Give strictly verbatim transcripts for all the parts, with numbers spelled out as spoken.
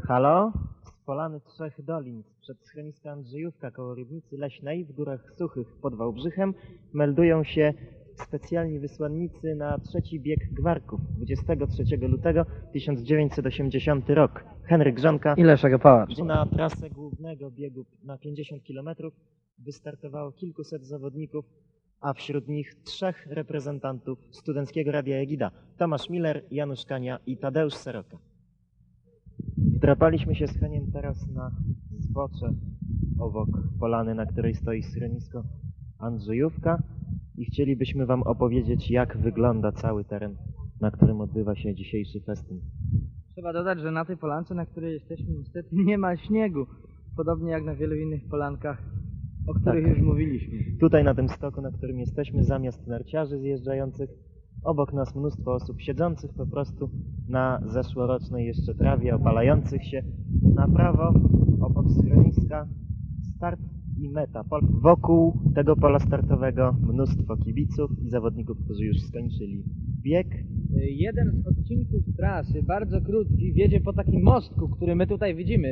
Halo? Z Polany Trzech Dolin, przed schroniska Andrzejówka koło Rybnicy Leśnej w Górach Suchych pod Wałbrzychem meldują się specjalni wysłannicy na trzeci bieg Gwarków, dwudziestego trzeciego lutego tysiąc dziewięćset osiemdziesiątego roku. Henryk Grzonka. I Leszek Opałacz. Na trasę głównego biegu na pięćdziesiąt kilometrów wystartowało kilkuset zawodników, a wśród nich trzech reprezentantów Studenckiego Radia Egida: Tomasz Miller, Janusz Kania i Tadeusz Seroka. Wdrapaliśmy się z Heniem teraz na zbocze obok polany, na której stoi schronisko Andrzejówka, i chcielibyśmy Wam opowiedzieć, jak wygląda cały teren, na którym odbywa się dzisiejszy festyn. Trzeba dodać, że na tej polance, na której jesteśmy, niestety nie ma śniegu, podobnie jak na wielu innych polankach, o których Tak. już mówiliśmy. Tutaj na tym stoku, na którym jesteśmy, zamiast narciarzy zjeżdżających, obok nas mnóstwo osób siedzących po prostu na zeszłorocznej jeszcze trawie, opalających się. Na prawo, obok schroniska, start i meta. Wokół tego pola startowego mnóstwo kibiców i zawodników, którzy już skończyli bieg. Jeden z odcinków trasy, bardzo krótki, wiedzie po takim mostku, który my tutaj widzimy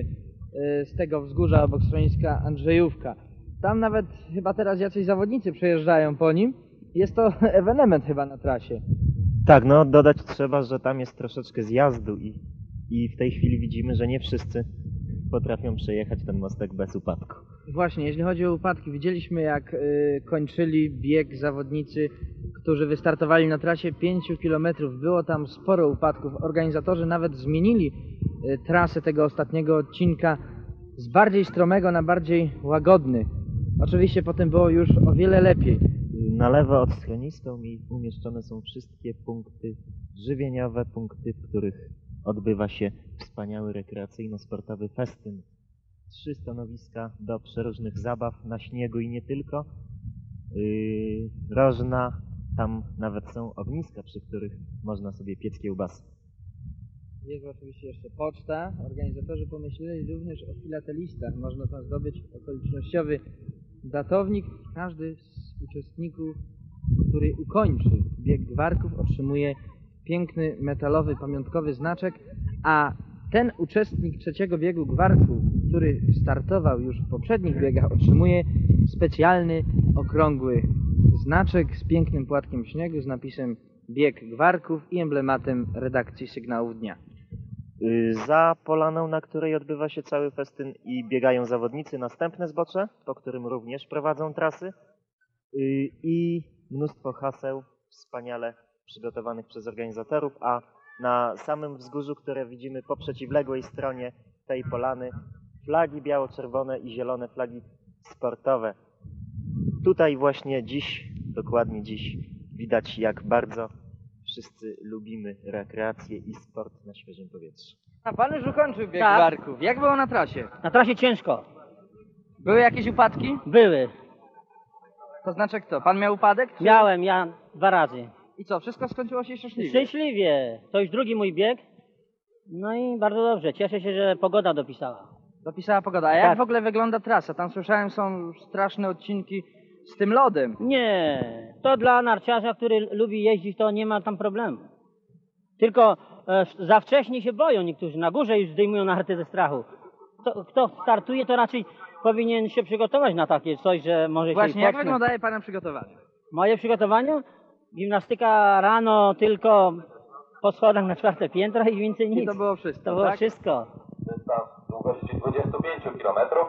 z tego wzgórza obok schroniska Andrzejówka. Tam nawet chyba teraz jacyś zawodnicy przejeżdżają po nim. Jest to ewenement chyba na trasie. Tak, no dodać trzeba, że tam jest troszeczkę zjazdu i, i w tej chwili widzimy, że nie wszyscy potrafią przejechać ten mostek bez upadku. Właśnie, jeśli chodzi o upadki, widzieliśmy jak y, kończyli bieg zawodnicy, którzy wystartowali na trasie pięciu kilometrów. Było tam sporo upadków. Organizatorzy nawet zmienili y, trasę tego ostatniego odcinka z bardziej stromego na bardziej łagodny. Oczywiście potem było już o wiele lepiej. Na lewo od schroniska umieszczone są wszystkie punkty żywieniowe, punkty, w których odbywa się wspaniały rekreacyjno-sportowy festyn. Trzy stanowiska do przeróżnych zabaw na śniegu i nie tylko. Yy, rożna, tam nawet są ogniska, przy których można sobie piec kiełbasy. Jest oczywiście jeszcze poczta. Organizatorzy pomyśleli również o filatelistach. Można tam zdobyć okolicznościowy datownik. Każdy z uczestników, który ukończy bieg Gwarków, otrzymuje piękny metalowy pamiątkowy znaczek, a ten uczestnik trzeciego biegu Gwarków, który startował już w poprzednich biegach, otrzymuje specjalny, okrągły znaczek z pięknym płatkiem śniegu z napisem Bieg Gwarków i emblematem redakcji Sygnałów Dnia. Za polaną, na której odbywa się cały festyn i biegają zawodnicy, następne zbocze, po którym również prowadzą trasy, i mnóstwo haseł wspaniale przygotowanych przez organizatorów, a na samym wzgórzu, które widzimy po przeciwległej stronie tej polany, flagi biało-czerwone i zielone, flagi sportowe. Tutaj właśnie dziś, dokładnie dziś, widać, jak bardzo wszyscy lubimy rekreację i sport na świeżym powietrzu. A pan już ukończył bieg Tak. Gwarków. Jak było na trasie? Na trasie ciężko. Były jakieś upadki? Były. To znaczy kto? Pan miał upadek? Czy... Miałem ja dwa razy. I co? Wszystko skończyło się szczęśliwie? Szczęśliwie. To już drugi mój bieg. No i bardzo dobrze. Cieszę się, że pogoda dopisała. Dopisała pogoda. A jak Tak. w ogóle wygląda trasa? Tam słyszałem, są straszne odcinki z tym lodem. Nie. To dla narciarza, który lubi jeździć, to nie ma tam problemu. Tylko e, za wcześnie się boją niektórzy. Na górze już zdejmują narty ze strachu. Kto, kto startuje, to raczej powinien się przygotować na takie coś, że może Właśnie, się jak potknąć. wyglądaje pana przygotowanie? Moje przygotowania? Gimnastyka rano tylko po schodach na czwarte piętro i więcej nic. I to było wszystko, To było tak? wszystko. Dystans długości dwudziestu pięciu kilometrów.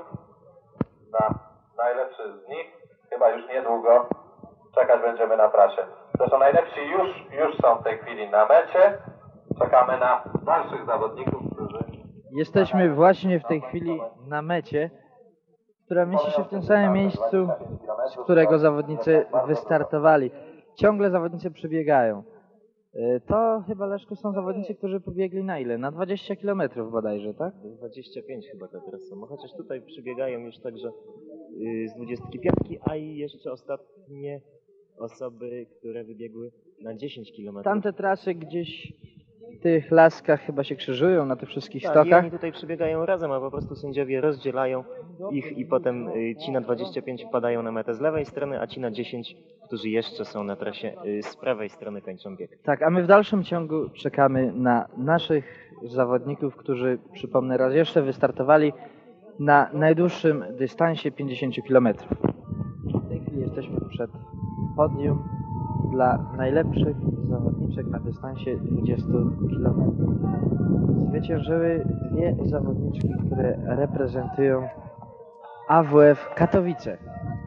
Na najlepszy z nich chyba już niedługo czekać będziemy na trasie. Zresztą najlepsi już, już są w tej chwili na mecie. Czekamy na dalszych zawodników, którzy... Jesteśmy właśnie w tej chwili na mecie, która mieści się w tym samym miejscu, z którego zawodnicy wystartowali. Ciągle zawodnicy przebiegają. Y, To chyba, Leszku, są zawodnicy, którzy pobiegli na ile? Na dwadzieścia kilometrów bodajże, tak? dwadzieścia pięć chyba to teraz są, chociaż tutaj przybiegają już także yy, z dwudziestki piątki, a i jeszcze ostatnie osoby, które wybiegły na dziesięć kilometrów. Tamte trasy gdzieś w tych laskach chyba się krzyżują na tych wszystkich Tak, i stokach. oni tutaj przebiegają razem, a po prostu sędziowie rozdzielają ich i potem y, ci na dwadzieścia pięć wpadają na metę z lewej strony, a ci na dziesięć którzy jeszcze są na trasie, y, z prawej strony kończą bieg. Tak, a my w dalszym ciągu czekamy na naszych zawodników, którzy, przypomnę raz jeszcze, wystartowali na najdłuższym dystansie pięćdziesiąt kilometrów. W tej chwili jesteśmy przed podium dla najlepszych zawodniczek na dystansie dwudziestu kilometrów. Zwyciężyły dwie zawodniczki, które reprezentują A W F Katowice.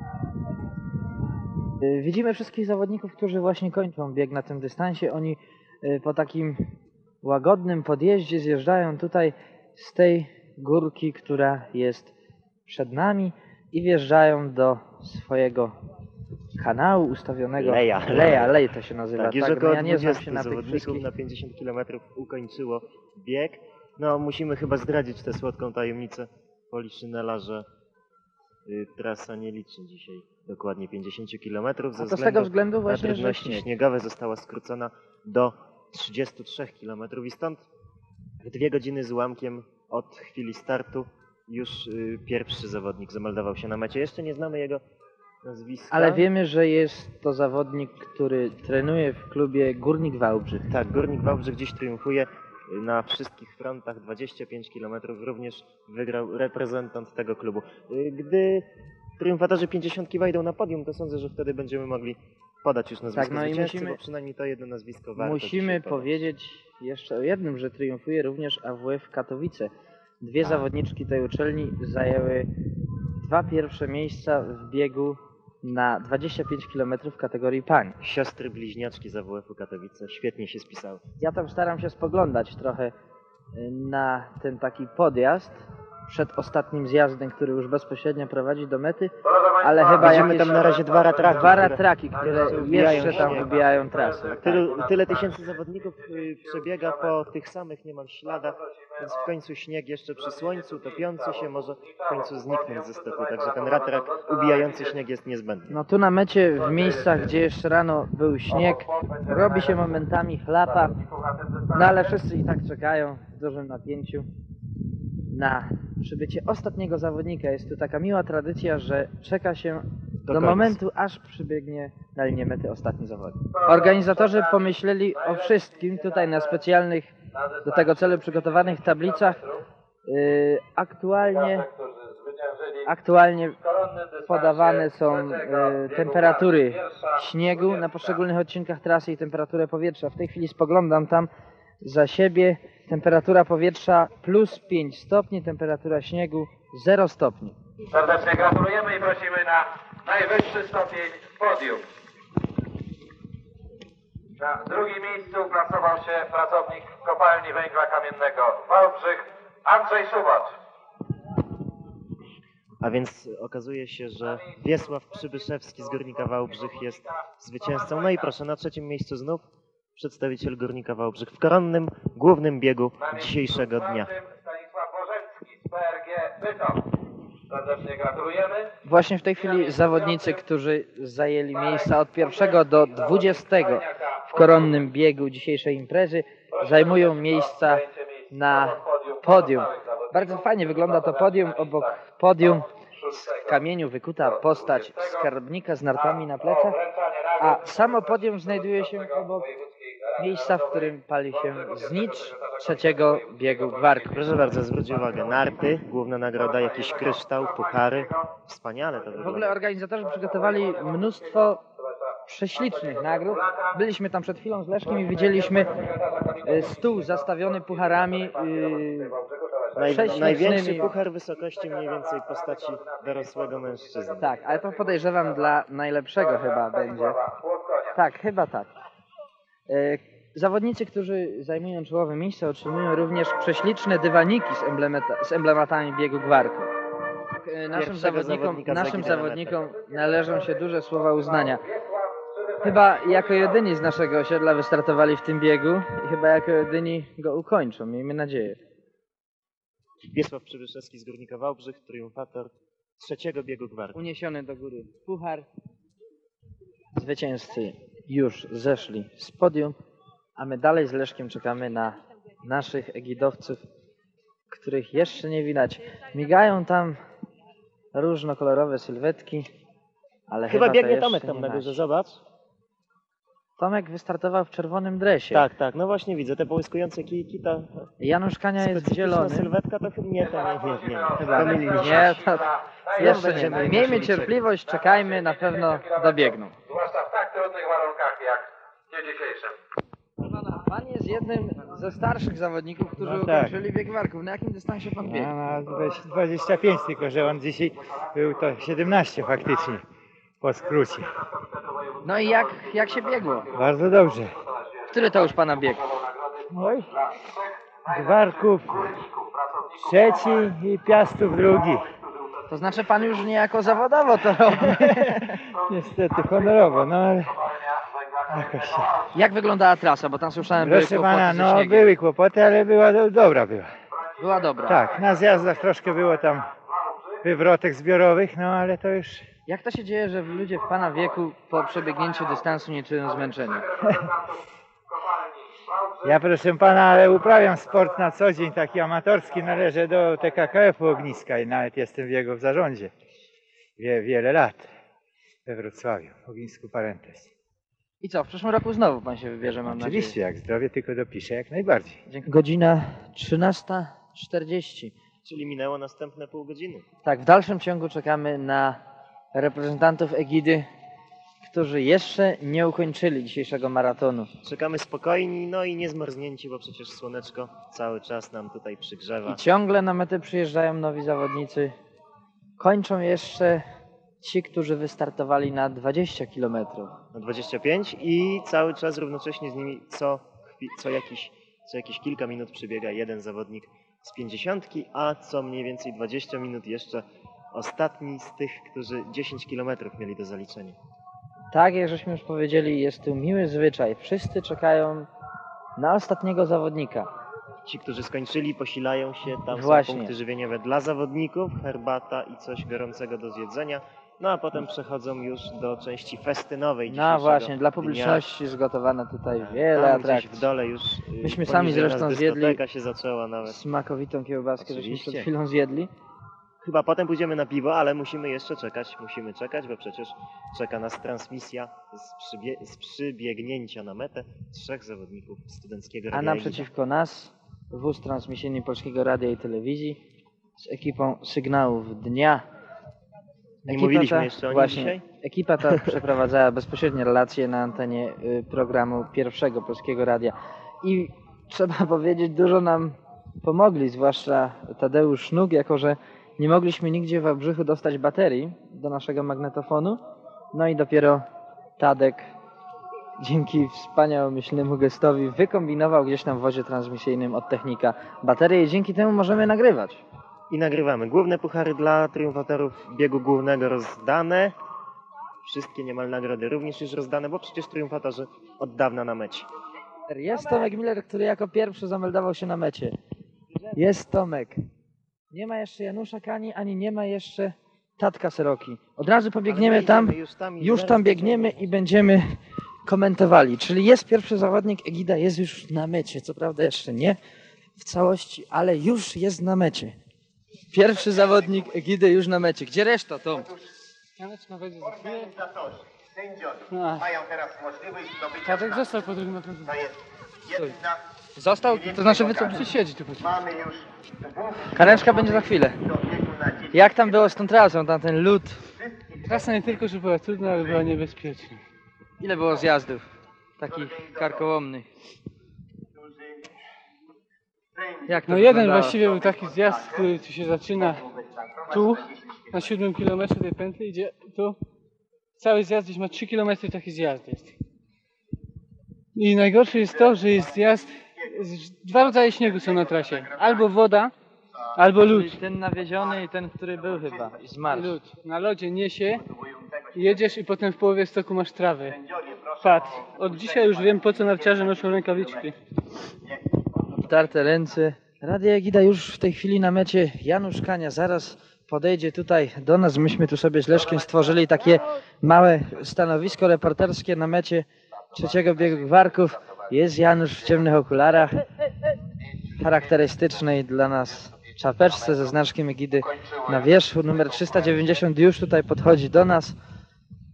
Y, Widzimy wszystkich zawodników, którzy właśnie kończą bieg na tym dystansie. Oni y, po takim łagodnym podjeździe zjeżdżają tutaj z tej górki, która jest przed nami i wjeżdżają do swojego kanału ustawionego. Leja. Leja, lej to się nazywa. Tak, już Tak, no około ja nie znam się dwudziestu na tych zawodników wszystkich. na pięćdziesiąt kilometrów ukończyło bieg. No musimy chyba zdradzić tę słodką tajemnicę Poliszynela, że y, trasa nie liczy dzisiaj dokładnie pięćdziesiąt kilometrów. Ze A to z tego względu na właśnie, że trudności śnieg. śniegowe została skrócona do trzydziestu trzech kilometrów i stąd w dwie godziny z ułamkiem od chwili startu już y, pierwszy zawodnik zameldował się na mecie. Jeszcze nie znamy jego nazwiska. Ale wiemy, że jest to zawodnik, który trenuje w klubie Górnik Wałbrzych. Tak, Górnik Wałbrzych dziś triumfuje na wszystkich frontach, dwadzieścia pięć kilometrów, również wygrał reprezentant tego klubu. Y, Gdy triumfatorzy pięćdziesiątki wejdą na podium, to sądzę, że wtedy będziemy mogli podać już nazwisko Tak, no i zwycięzcy, musimy- bo przynajmniej to jedno nazwisko warto Musimy dzisiaj podać. powiedzieć jeszcze o jednym, że triumfuje również A W F Katowice. Dwie zawodniczki tej uczelni zajęły dwa pierwsze miejsca w biegu na dwadzieścia pięć kilometrów w kategorii pań. Siostry bliźniaczki z A W F-u Katowice świetnie się spisały. Ja tam staram się spoglądać trochę y, na ten taki podjazd przed ostatnim zjazdem, który już bezpośrednio prowadzi do mety, ale chyba Widzimy jakieś tam na razie dwa ratraki, dwa które- ratraki, które ubijają jeszcze tam śnieg. ubijają trasę. Tylu, tyle tysięcy zawodników y, przebiega po tych samych niemal śladach, więc w końcu śnieg jeszcze przy słońcu topiący się może w końcu zniknąć ze stopu, także ten ratrak ubijający śnieg jest niezbędny. No tu na mecie, w miejscach, gdzie jeszcze rano był śnieg, robi się momentami chlapa, no ale wszyscy i tak czekają w dużym napięciu na przybycie ostatniego zawodnika. Jest tu taka miła tradycja, że czeka się do końca. momentu, aż przybiegnie na linię mety ostatni zawodnik. Organizatorzy pomyśleli o wszystkim tutaj na specjalnych do tego celu przygotowanych tablicach. Yy, aktualnie, aktualnie podawane są e, temperatury śniegu na poszczególnych odcinkach trasy i temperaturę powietrza. W tej chwili spoglądam tam za siebie. Temperatura powietrza plus pięć stopni, temperatura śniegu zero stopni. Serdecznie gratulujemy i prosimy na najwyższy stopień podium. Na drugim miejscu plasował się pracownik kopalni węgla kamiennego Wałbrzych Andrzej Szubacz. A więc okazuje się, że Wiesław Przybyszewski z Górnika Wałbrzych jest zwycięzcą. No i proszę, na trzecim miejscu znów przedstawiciel Górnika Wałbrzych w koronnym, głównym biegu dzisiejszego dnia. Stanisław Bożecki z P R G Bytom. Serdecznie gratulujemy. Właśnie w tej chwili zawodnicy, którzy zajęli miejsca od pierwszego do dwudziestego w koronnym biegu dzisiejszej imprezy, zajmują miejsca na podium. Bardzo fajnie wygląda to podium. Obok podium z kamieniu wykuta postać skarbnika z nartami na plecach, a samo podium znajduje się obok miejsca, w którym pali się znicz trzeciego biegu gwarku. Proszę bardzo, zwróć uwagę, narty, główna nagroda, jakiś kryształ, puchary. Wspaniale to W ogóle wygląda. organizatorzy przygotowali mnóstwo prześlicznych nagród. Byliśmy tam przed chwilą z Leszkiem i widzieliśmy e, stół zastawiony pucharami e, Naj, prześlicznymi. największy puchar wysokości mniej więcej postaci dorosłego mężczyzny. Tak, ale to podejrzewam dla najlepszego chyba będzie. Tak, chyba tak. E, Zawodnicy, którzy zajmują czołowe miejsca, otrzymują również prześliczne dywaniki z, emblemata, z emblematami biegu gwarku. E, Naszym Pierwszego zawodnikom, zawodnika za naszym kilometr. zawodnikom należą się duże słowa uznania. Chyba jako jedyni z naszego osiedla wystartowali w tym biegu i chyba jako jedyni go ukończą, miejmy nadzieję. Wiesław Przybyszewski z Górnika Wałbrzych, triumfator trzeciego biegu gwarku. Uniesiony do góry puchar. Zwycięzcy już zeszli z podium, a my dalej z Leszkiem czekamy na naszych egidowców, których jeszcze nie widać. Migają tam różnokolorowe sylwetki, Ale Chyba to biegnie jeszcze Tomek tam nie na nasi. górze, zobacz. Tomek wystartował w czerwonym dresie. Tak, tak, no właśnie widzę te połyskujące kijki, ta Janusz Kania jest w specyficzna zielonym. sylwetka, to chyba nie, to nie, nie, nie. Chyba Pomylili się. nie, to jeszcze nie. będziemy Miejmy musieli cierpliwość, czekajmy, na pewno dobiegną. Zwłaszcza w tak trudnych warunkach jak w dniu dzisiejszym. Pan jest jednym ze starszych zawodników, którzy No tak. ukończyli bieg warków. Na jakim dystansie pan biegł? Ja na dwadzieścia pięć, tylko że on dzisiaj był to siedemnaście faktycznie po skrócie. No i jak, jak się biegło? Bardzo dobrze. Który to już pana bieg? Oj, Gwarków trzeci i Piastów drugi. To znaczy pan już niejako zawodowo to robi. Niestety honorowo, no ale jakoś się. Jak wyglądała trasa? Bo tam słyszałem, były Proszę kłopoty pana, ze no śniegiem. były kłopoty, ale była do, dobra była. Była dobra. Tak, na zjazdach troszkę było tam wywrotek zbiorowych, no ale to już Jak to się dzieje, że ludzie w pana wieku po przebiegnięciu dystansu nie czują zmęczenia? ja proszę pana, ale uprawiam sport na co dzień, taki amatorski, należę do T K K F-u Ogniska i nawet jestem w jego w zarządzie Wie, wiele lat we Wrocławiu, w Ognisku Parentes. I co, w przyszłym roku znowu pan się wybierze, mam Oczywiście, jak zdrowie tylko dopiszę, jak najbardziej. nadzieję. Godzina trzynasta czterdzieści. Czyli minęło następne pół godziny. Tak, w dalszym ciągu czekamy na reprezentantów Egidy, którzy jeszcze nie ukończyli dzisiejszego maratonu. Czekamy spokojni, no i niezmarznięci, bo przecież słoneczko cały czas nam tutaj przygrzewa. I ciągle na metę przyjeżdżają nowi zawodnicy. Kończą jeszcze ci, którzy wystartowali na dwadzieścia kilometrów. Na dwadzieścia pięć i cały czas równocześnie z nimi co, chwi- co, jakiś, co jakieś kilka minut przybiega jeden zawodnik z pięćdziesiątki, a co mniej więcej dwadzieścia minut jeszcze ostatni z tych, którzy dziesięć kilometrów mieli do zaliczenia. Tak, jak żeśmy już powiedzieli, jest tu miły zwyczaj. Wszyscy czekają na ostatniego zawodnika. Ci, którzy skończyli, posilają się, tam Właśnie. są punkty żywieniowe dla zawodników, herbata i coś gorącego do zjedzenia, no a potem przechodzą już do części festynowej No dzisiejszego właśnie, dla dnia. publiczności zgotowane tutaj wiele Tam gdzieś atrakcji. w dole już y, Myśmy sami poniżej nas zresztą zjedli- dyskoteka się zaczęła nawet. Smakowitą kiełbaskę, żeśmy Oczywiście. przed chwilą zjedli. Chyba potem pójdziemy na piwo, ale musimy jeszcze czekać, musimy czekać, bo przecież czeka nas transmisja z, przybie- z przybiegnięcia na metę trzech zawodników studenckiego A radia. naprzeciwko nas wóz transmisyjny Polskiego Radia i Telewizji z ekipą sygnałów dnia. Nie mówiliśmy jeszcze o nim właśnie, dzisiaj? Ekipa ta przeprowadzała bezpośrednie relacje na antenie y, programu pierwszego Polskiego Radia. I trzeba powiedzieć, dużo nam pomogli, zwłaszcza Tadeusz Sznuk, jako że nie mogliśmy nigdzie w Wałbrzychu dostać baterii do naszego magnetofonu. No i dopiero Tadek dzięki wspaniałomyślnemu gestowi wykombinował gdzieś tam w wozie transmisyjnym od technika baterię i dzięki temu możemy nagrywać. I nagrywamy. Główne puchary dla triumfatorów biegu głównego rozdane. Wszystkie niemal nagrody również już rozdane, bo przecież triumfatorzy od dawna na mecie. Jest Tomek Miller, który jako pierwszy zameldował się na mecie. Jest Tomek. Nie ma jeszcze Janusza Kani, ani nie ma jeszcze Tatka Seroki. Od razu pobiegniemy Ale my tam, idziemy już tam i już zaraz tam biegniemy i będziemy komentowali. Czyli jest pierwszy zawodnik, Egida jest już na mecie. Co prawda jeszcze nie w całości, ale już jest na mecie. Pierwszy zawodnik Egidy już na mecie. Gdzie reszta, Tom? No. Mają teraz możliwość zdobycia Tadek został po drugim okrążeniu. To jest jedna Został? To znaczy wy co? Czy siedzi tu? Mamy już dwóch Karenczka będzie za chwilę. do biegu na dziesięć. Jak tam było z tą trasą, tam ten lód? Trasa nie tylko, że była trudna, ale była niebezpieczna. Ile było zjazdów? Takich karkołomnych. Jak to No jeden wyglądało? właściwie był taki zjazd, który tu się zaczyna tu, na siódmym kilometrze tej pętli, idzie tu. Cały zjazd gdzieś ma trzy kilometry, taki zjazd jest. I najgorsze jest to, że jest zjazd, z- dwa rodzaje śniegu są na trasie. Albo woda, albo lód. Czyli ten nawieziony i ten, który był chyba i zmarł. Lód. Na lodzie niesie, jedziesz i potem w połowie stoku masz trawę. Patrz, od dzisiaj już wiem, po co narciarze noszą rękawiczki. Obtarte ręce. Radia Egida już w tej chwili na mecie. Janusz Kania zaraz podejdzie tutaj do nas. Myśmy tu sobie z Leszkiem stworzyli takie małe stanowisko reporterskie na mecie trzeciego biegu Gwarków. Jest Janusz w ciemnych okularach, charakterystycznej dla nas czapeczce ze znaczkiem Egidy na wierzchu. Numer trzysta dziewięćdziesiąt już tutaj podchodzi do nas.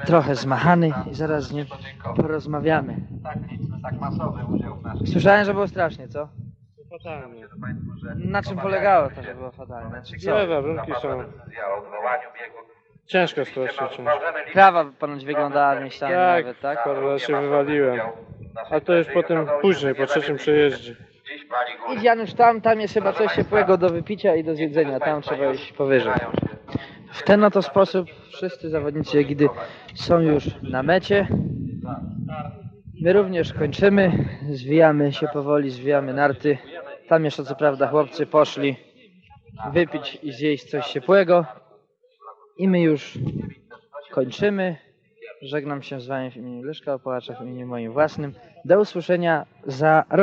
trochę zmachany i zaraz z nim porozmawiamy. Tak liczny, tak masowy udział w naszym Słyszałem, że było strasznie, co? Fatalnie. Na czym polegało to, że było fatalne? Co? Nie, warunki są decyzja o odwołaniu biegu. ciężko strasznie czymś. Trawa ponoć wyglądała miejscami Tak, nawet, tak? parę razy się wywaliłem. A to już potem później, po trzecim przejeździe. Dziś pali góry. Idź Janusz tam, tam jest chyba coś ciepłego do wypicia i do zjedzenia, tam trzeba iść powyżej. W ten oto sposób wszyscy zawodnicy Egidy są już na mecie. My również kończymy, zwijamy się powoli, zwijamy narty. Tam jeszcze co prawda chłopcy poszli wypić i zjeść coś ciepłego. I my już kończymy. Żegnam się z wami w imieniu Leszka Opałacza, w imieniu moim własnym. Do usłyszenia za rok.